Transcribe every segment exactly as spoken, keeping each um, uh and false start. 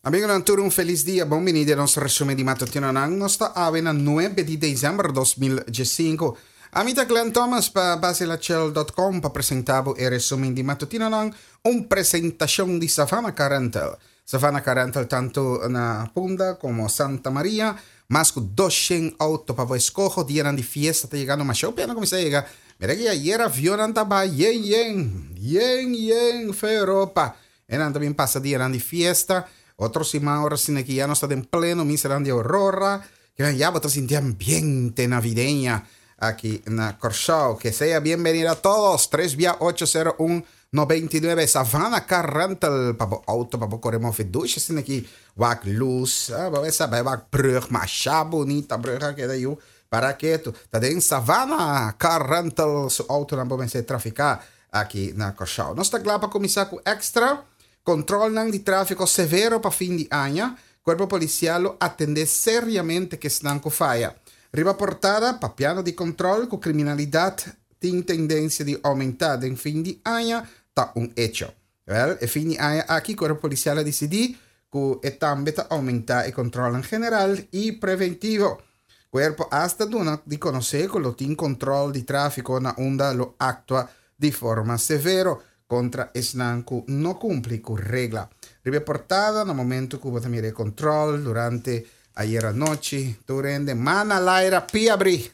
Amigo Nantur, un feliz dia. Bem-vindo ao nosso resumo de matutino. Nós está a nove de dezembro de dois mil e cinco. A mim Glenn Thomas para basilachel ponto com para apresentar o resumo de matutino. Uma apresentação de Savannah Carantel. Savannah Carantel tanto na Punda como Santa Maria. Mas com duzentos autos para escolher. Dia de fiesta está chegando. Mas eu penso como se chega. Mira que ayer avião estava yen yen. Yen yen foi Europa. E não também passa dia de fiesta. Otros imagen sin que ya no está en pleno miserando de aurora, que ya va a sentir ambiente navideña aquí en Corshao. Que sea bienvenido a todos. tres vía ocho cero uno noventa y nueve Savannah Carantel. Papo auto, papo corremos fiducia sin aquí. Wak luz, vamos saber wak brug, macha bonita brug que de you. Para que tu, tá en Savannah Carantel su auto não pode ser traficar aqui na Corshao. Nós está lá para começar com extra. Controlam de tráfico severo para fim de ano. Corpo policial atende seriamente que estão com falha. Riba portada para piano de controle com criminalidade tem tendência de aumentar em fim de ano. Tá um hecho. Well, e fim de ano aqui corpo policial decidiu que é também tá aumentar o controle em geral e preventivo. Corpo hasta dona de conhecer que o tem controle de tráfico na onda lo actua de forma severo. Contra esnan que não cumpre com regra. Ribe portada no momento que você mire controle durante ayer a noite, durante mana laira piabri.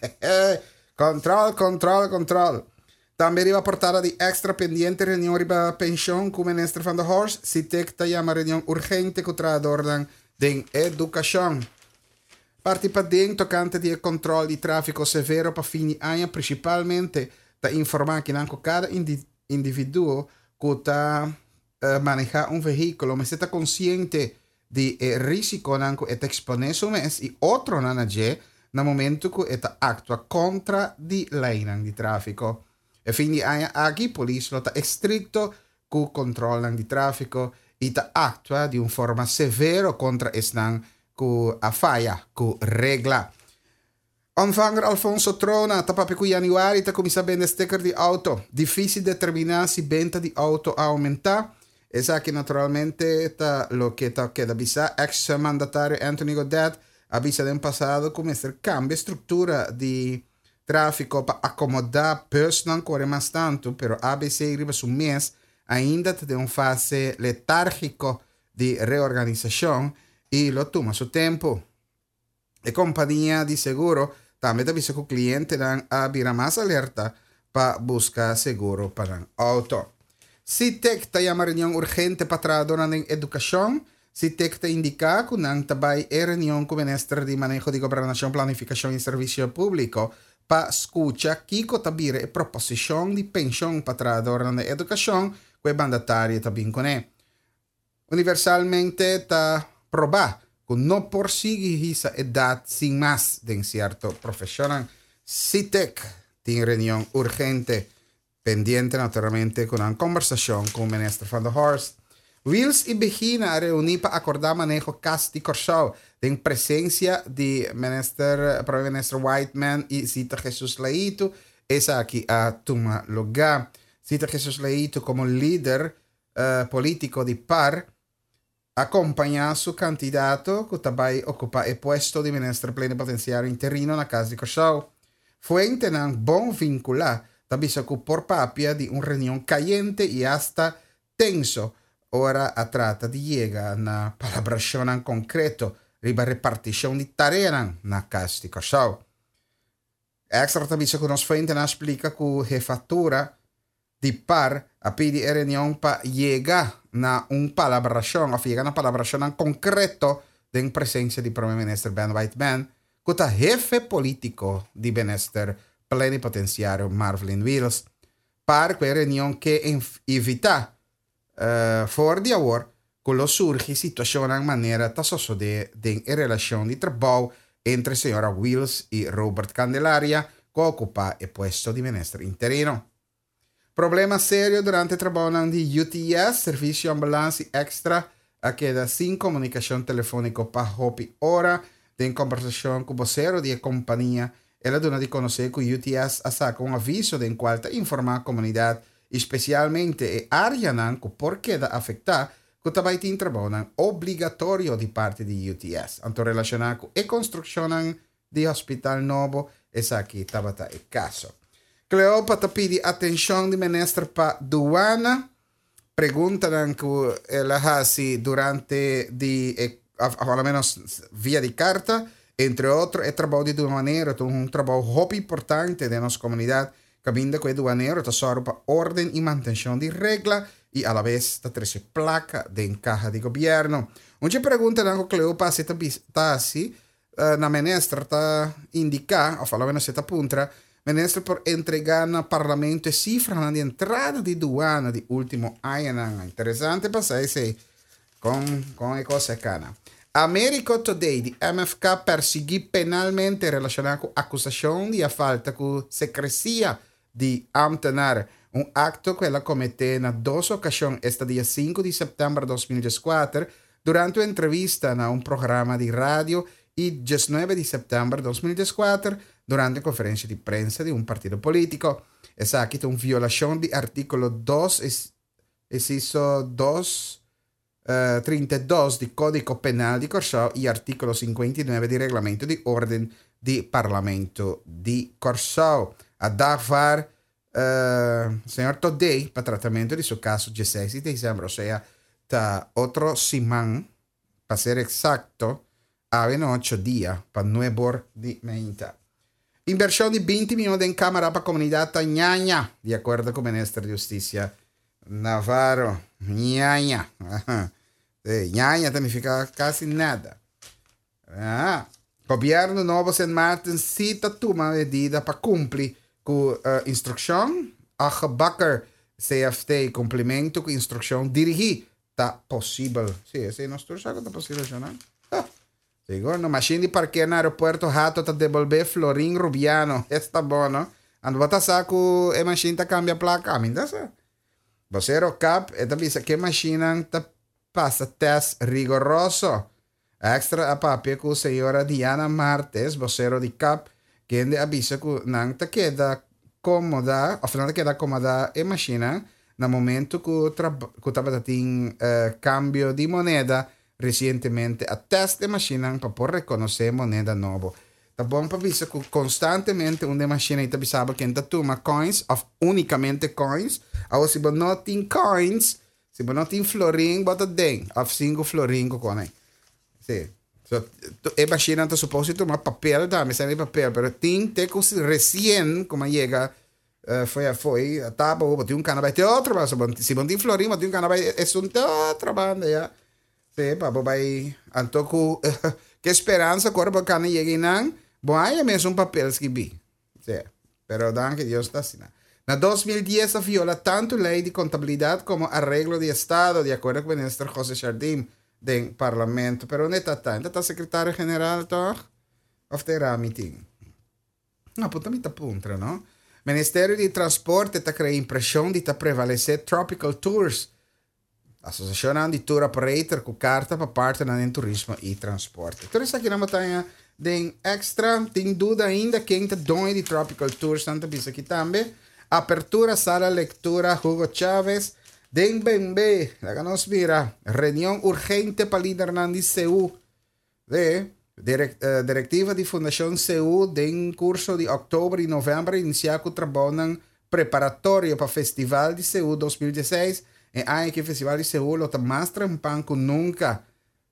Control, control, control. Também riba portada de extra pendiente reunião riba pensão com o ministro van der Horst. Se tecta uma reunião urgente que traz ordem de educação. Participação tocante de controle de tráfico severo para fim de ano, principalmente da informar que não cada indivíduo indivíduo que está uh, manejar um veículo, mas está consciente de eh, risco que está exposto mes e outro nanaje no momento que está actua contra di lei de tráfico. E quindi aqui a polícia está estricto que controla di tráfico e está actua de uma forma severa contra esnan que a falha, que regla. Ontvanger Alfonso Trona, tapapico januari, ta comincia a vender sticker di auto. Difficile determinar si venta di auto aumenta. Esa que naturalmente ta lo que ta queda avisa ex mandatario Anthony Godet avisa del pasado come este cambio struttura di traffico para acomodar personas ancora mais tanto, pero A B C arriba su mes ainda te de un fase letárgico di reorganización y lo toma su tempo. E companhia de seguro também avisa que o cliente dan a vira mais alerta para buscar seguro para o auto. Se tecta uma reunião urgente para trabalhar na educação, se tecta indicar que não também é reunião com o Ministro de Manejo de Governação, Planificação e Serviço Público para escutar que também é proposição de pensão para trabalhar na educação, que é mandatário também com ele. Universalmente está provado que não persigue essa idade sem mais de certo profissional. C I T E C tem reunião urgente, pendiente naturalmente com uma conversação com o ministro van der Horst. Wils e Begina reunir para acordar manejo caso de Corshao, em presença de minister, primeiro-ministro Whiteman e Zita Jesus Leito. Essa aqui a toma lugar. Zita Jesus Leito como líder uh, político de P A R, acompanhar su candidato que também ocupa o posto de ministro plenipotenciário interino na Casa de Corshao. Fuente não bom vincular, também se ocupou por papia de uma reunião caliente e hasta tenso. Ora a trata de llegar na palabração em concreto riba repartição de tareas na Casa de Corshao. Extra também se nos fuente não explica que a jefatura de P A R a pedir a reunião para chegar na uma palabração, a chegar na palabração em concreto em presença do primeiro-ministro Ben Whiteman, que é jefe político de bem-estar plenipotenciário Marvin Wills, para que a reunião que evita uh, fora de agora que lo surge situação em maneira de suceder em relação de trabalho entre a senhora Wills e Robert Candelaria, que ocupa o posto de ministro interino. Problema sério durante o trabalho de U T S, Serviço de Ambulância Extra, a queda sem comunicação telefônica para Hopi Hora, em conversação com o vocero da companhia, ela dona de conhecer que o U T S saca um aviso em qual informar a comunidade, especialmente a área que por queda afetar kutabaitin trabaho ng obligatorio di parte di U T S. Anto relacionado e construksyonan di hospital novo e sa ki tabata e caso. Cleopatra pidi atensyon di menester pa duana. Pregunta ng ku elahasi durante di e, a lo menos via di carta. Entre otros, el trabajo de duanero es un trabajo muy importante de nuestra comunidad, que que el duanero está para orden y mantención de regla y a la vez está trece placa de encaja de gobierno. Una pregunta que Cleopatra se está así, la ministra está indica, o a lo menos se está punta, ministra por entregar al parlamento cifras de entrada de duana de último año. Interesante pasar ese con, con la cosa cana. America Today, di M F K, perseguì penalmente relacionado con acusación de falta con secrecía de ambtenaar. Un acto que la comete en dos ocasiones, este día cinco de septiembre de dos mil diecicuatro, durante una entrevista en un programa de radio y diecinueve de septiembre de dos mil diecicuatro, durante una conferencia de prensa de un partido político. Es aquí una violación del artículo dos, es, es hizo dos... Uh, treinta y dos di Código Penal di Corsao y artículo cincuenta y nueve di Reglamento di Orden di Parlamento di Corsao. A dar uh, señor Today para tratamiento de su caso dieciséis de diciembre, o sea, ta otro simán, para ser exacto, habían ocho días para nueve de meinta. Inversión de veinte millones en cámara para comunidad ñaña, de acuerdo con el ministro de Justicia Navarro. Ñaña. Eh, ñaña significa casi nada. Ah. Gobierno Novo Saint Martin cita toma medida para cumprir con uh, instrucción a gebakker C F T, cumprimento com instrução dirigir. Tá possível. Sim, esse é nosso saco, tá possível, já não? Ah. Seguro, no machine de parquear no aeroporto, rato tá devolver Florin Rubiano. Esse tá bom, não? Ando botar saco, e machine tá cambia placa. Ah, me dá essa. Você é o cap, e tá visa que machine tá passa test rigoroso. Extra a papel com a senhora Diana Martes, vocero de cap, que de avisa que não te queda cómoda, ou não te queda cómoda a máquina no momento que estava tendo uh, cambio de moneda recentemente a test de máquina para poder reconhecer moneda nova. Tá bom para avisar que constantemente uma máquina está avisando que não toma coins, ou unicamente coins, ou se você não tem coins, se você não tem florin, bota dentro, ou cinco florin com ele. Sí. So, e machina está supuesto tomar papel, dame sale papel, pero tem te recién como llega uh, foi foi a tapa o botou um canabé te outro, mas se bom tem florim, botou um canabé é um outra banda já. Sí, papo vai antoco uh, que esperança corpo cana llegue nan, bom aí é mesmo um papel que vi. Sí. Pero dan que Dios está assim. Na dos mil diez viola tanto lei de contabilidade como arreglo de estado, de acordo com o ministro José Jardim del Parlamento. Pero ¿dónde está? ¿Dónde está el secretario general, toch? Of terá meeting? No, puta mita puntra, no? Ministerio de Transporte está creando impresión de ta prevalecer Tropical Tours. Associazione di Tour Operator con carta para parte del turismo e transporte. Então, aqui na montanha tem extra, tem dúvida ainda quem está dono de Tropical Tours, tanto bisa aqui também. Apertura, sala, lectura, Hugo Chávez. Den Bembe, la nos mira, reunión urgente para líder Hernández C U de direct, uh, directiva de Fundación C U den curso de octubre y noviembre iniciar con trabajo preparatorio para Festival de C U dos mil dieciséis en año que el Festival de C U lo está más trampan que nunca.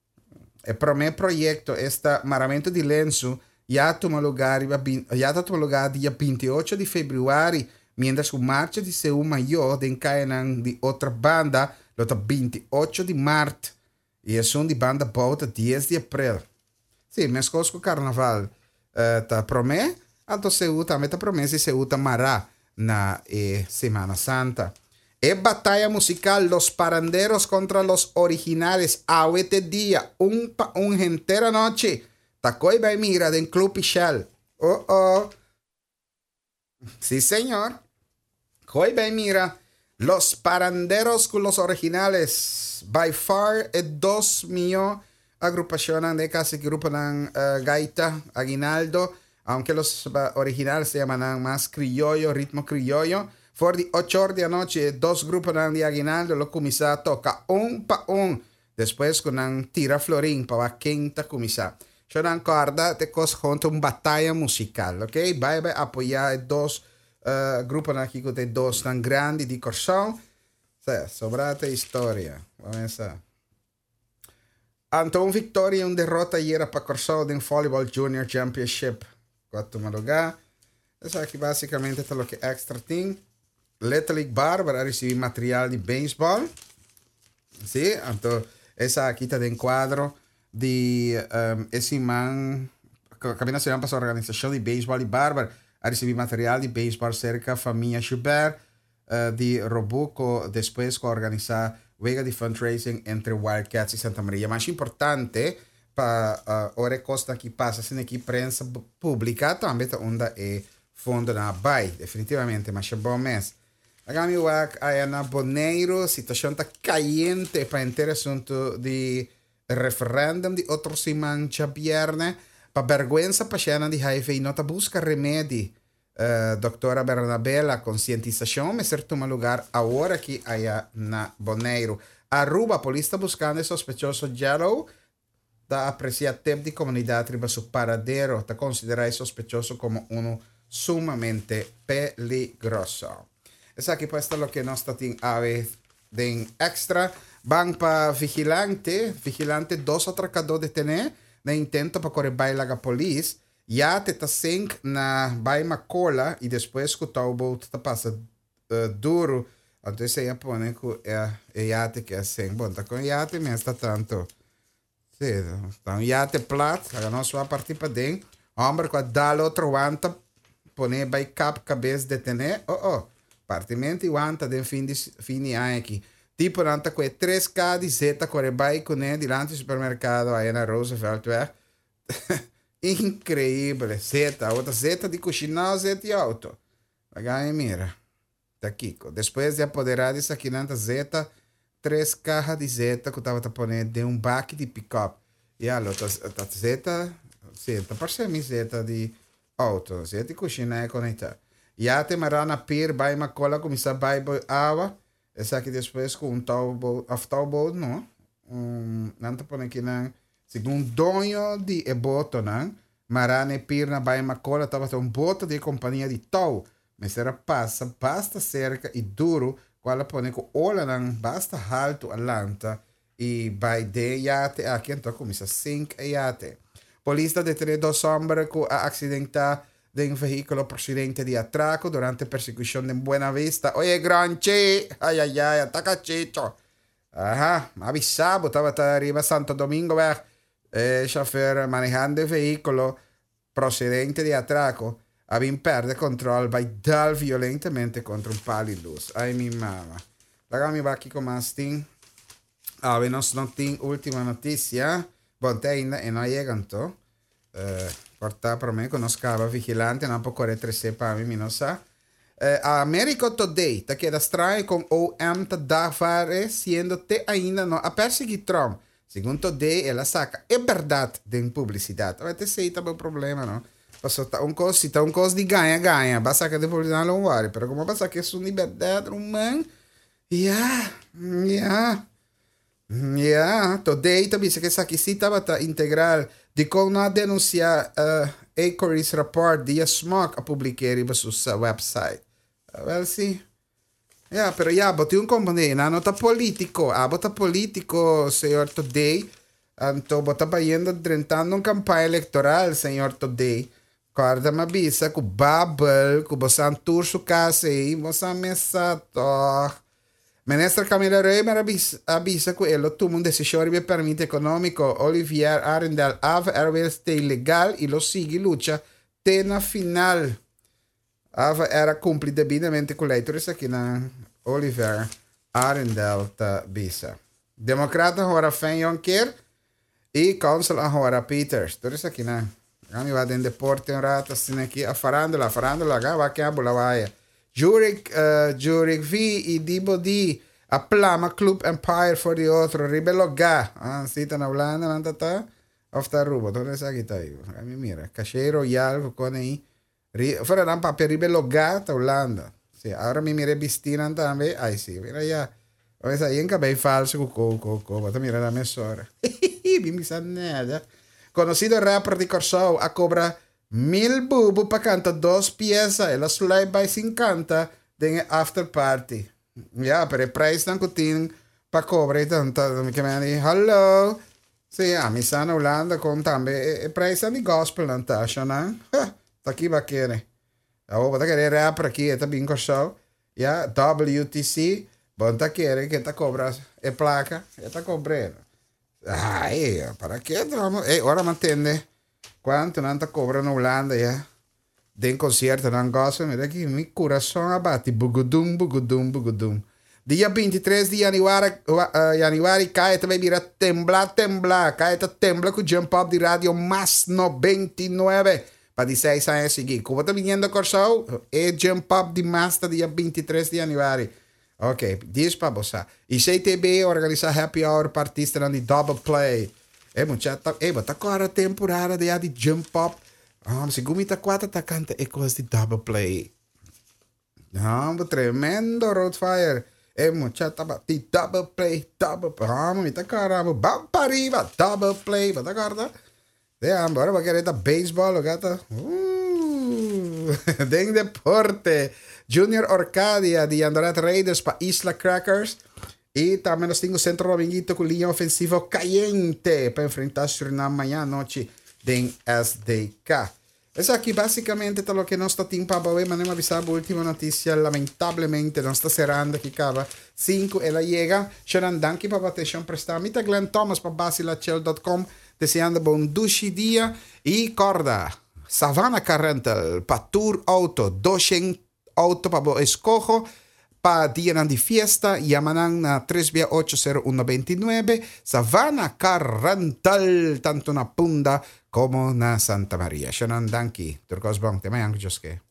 El primer proyecto, este Maramento de Lenço, ya toma lugar, ya toma lugar día veintiocho de febrero. Mientras que marcha de C U mayor de Cainan de otra banda, lo está veintiocho de marzo. Y es un de banda bauta diez de abril. Sí, mes cosco carnaval uh, ta promé, alto C U también ta promesa y C U ta mará na eh, Semana Santa. Es batalla musical Los Paranderos contra los Originales. A este día, un, un entera noche. Tacoy va mira del Club Pichal. Oh, oh. Sí, señor. Hoy ven, mira, Los Paranderos con los Originales. By far, es dos mío agrupaciones de casi grupo de uh, gaita, aguinaldo, aunque los uh, originales se llaman más criollo, ritmo criollo. For de ocho horas de anoche, dos grupos de aguinaldo, lo comisa toca un pa un. Después con un tira florín para quinta comisa. Yo dan corda te cos junto un batalla musical, ok? Vai vai apoiar dos uh, grupos aqui que tem dos tan grandi di Corsão. Cioè, sobrate historia. Vamos a Anton Victoria un derrota ieri para Corsão del Volleyball Junior Championship. Quarto lugar. Isso aqui basicamente é o que extra thing. Little League Barbara recebi material de beisebol. Sì, então essa aqui está em quadro de um, esse man Cabina Nacional para a Organização de Beisebol de Bárbara a receber material de beisebol cerca da família Schubert uh, de Robuco depois que organizar vega de fundraising entre Wildcats e Santa Maria. Mas importante para uh, ore costa que passa sem aqui prensa pública também onde é fundo na B A I definitivamente, mas é bom mês. Agami wak ay na Boneiro, situação está caliente para inteiro assunto de referendum de outro semana vierne. Para vergüenza para Xena de H I V nota busca remédio. Uh, doutora Bernabela, conscientização, mas certo um lugar agora que há na Boneiro. Aruba, a polícia buscando sospechoso Yellow. Está apreciado tempo de comunidade riba su paradero. Está considerado sospechoso como um sumamente peligroso. Essa aqui pode estar o que nós temos a ver de extra. Van para vigilante, vigilante dos atracadores detene, na intento para correr baila a polícia. Já te tá sem na baima cola e depois que o taubo tá passa uh, duro. Então você ia pôr que é é iate que é sem. Bom, tá com iate, mas está tanto. Sim, tá um iate plat, agora nós vamos partir para dentro. Homem que dá outro anta, põe by cap cabeça detene. Oh oh. Partimento e anta de fim de fim de ano aqui. Tipo anta com três K de Z corre by com ele diante do supermercado aí na Roosevelt. Increíble. Z, outra Z de cozinhar, Z de auto. Agora mira. Tá aqui. Depois de apoderar disso aqui na Z, três caixas de Z que eu tava ponendo de um baque de pick-up. E a outra Z, sim, tá parecendo Z de auto. Z de cozinhar é conectar. Já te marana pir bij ma cola começar bij boy água. Essa aqui depois com um taubo, aftaubo, não? Um, não te põe aqui na segundo dono de e boto, não? Marana pir na bij ma cola tava um boto de companhia de tau. Mas era passa, basta cerca e duro, qual põe com ola não, basta alto alanta e by de yate aqui então começa cinco yate. Polícia deteve dois homens que a acidentar de un vehículo procedente de atraco durante persecución en Buena Vista. Oye, granche, ay, ay, ay, ataca chicho. Ajá, avisado, estaba arriba Santo Domingo, ver, eh, chofer manejando el vehículo procedente de atraco, había perdido control, va dar violentamente contra un palo de luz. Ay, mi mamá. Luego me va aquí con más ting. A ver, nos no ting última noticia. Bon, te ainda, e no llegan to. Eh, Porta para mim, conoscava vigilante, não pode correr três para mim, não sabe. Uh, a America Today, está aqui da estranha com O M tá aparecendo até ainda não a perseguir Trump. Segundo Today, ela saca, é verdade, tem publicidade. Vai ter sei também o problema, não? Passou tá um coisa, se tá um coisa de ganha, ganha. Basta que de publicidade não vale. Pero como passa que é sua liberdade, humana, yeah, yeah. Yeah, Today também, se que essa aqui sim estava integral de como não denunciar uh, Acorys report de Smog a publicar em sua website. Well, sim. Yeah, pero ya, botei um companhia, não está político. Ah, bota político, senhor Today. Então, bota bayendo, drentando uma campanha eleitoral, senhor Today. Corda me avisa que o Bubble, que você antur sua casa aí, você mesa, toh. Ministra Camila Reimer avisa que ele tomó una decisión de permiso económico. Olivier Arendal Ave era este ilegal y lo sigue lucha tena final. Ave era cumplir debidamente con la autoridad aquí na Olivier Arendal ta visa. Democrata ahora Fen Jonker y Council ahora Peters. Entonces aquí na kami va den deporte un rato sin aquí a farandola, farandola, acá va que a bola vaya. Jurek, uh, Jurek V e Dibo D aplama Club Empire for the otro. Ribelo Ga. Ah, si están hablando, ¿no está? Of the rubo. Entonces aquí está ahí. A mí mira. Caché Royal con ahí. Fuera dan papel Ribelo Ga está hablando. Sí, ahora mi mire Bistinan también. Ay, sí, mira ya. O sea, ahí en cabello falso, coco, coco. Bata mira la mesora. Bimi nada. Conocido rapper de Corsao a cobra mil bubu para cantar dos piezas. Ela slide by sin canta de after party. Ja, pero el precio tan cutin para cobrar tanto. Que me dice, hello. Sí, a mi sana Holanda con también. El precio de gospel Natasha, ¿no? Está aquí va a querer. Oh, bata querer rapper aquí, está bien Corsao. Ya, W T C. Bata quiere que te cobras el placa. Ya te cobré. Ay, ¿para qué? Eh, ahora me entiende. ¿Cuánto no te cobran en Holanda ya? De un concierto, no gozo. Mira aquí, mi corazón abate. Bugudum, bugudum, bugudum. Día veintitrés de januari, uh, januari cae te mira temblar, temblar. Cae te tembla con Jump Up de Radio Más noventa y nueve. Para dieciséis años seguidos. ¿Cómo está viniendo Corsao? Es Jump Up de Más día veintitrés de januari. Ok, diz para você. E C T B organiza Happy Hour para artistas de Double Play. É muchacha, é, mas tá agora a temporada de, de Jump Up. Ah, se gumita quatro tá canta é coisa de Double Play. Ah, tremendo Roadfire. É muchacha, de Double Play, Double Play. Ah, mas tá caramba, vamos para arriba, Double Play, tá caramba. É, agora vai querer da baseball, gata. Uh, tem deporte. Junior Orcadia de Andorat Raiders para Isla Crackers. Y también los tengo Centro Dominguito con línea ofensiva caliente para enfrentar Surinam mañana noche en S D K. Eso aquí básicamente todo lo que nos está tiempo para hoy. Manemos avisar la última noticia. Lamentablemente no está cerrando aquí acaba. cinco ella llega. Sharon Danki para atención prestada. Mita Glenn Thomas para basilachel punto com. Deseando buen dushi día. Y corda. Savannah Carrental para Tour Auto. doscientos auto para escojo. Para día de fiesta, llaman a tres ocho cero uno dos nueve. Savannah Carrental, tanto na Punda como na Santa Maria. Shannon Danki, Turcos Bong, te mayan, Joske.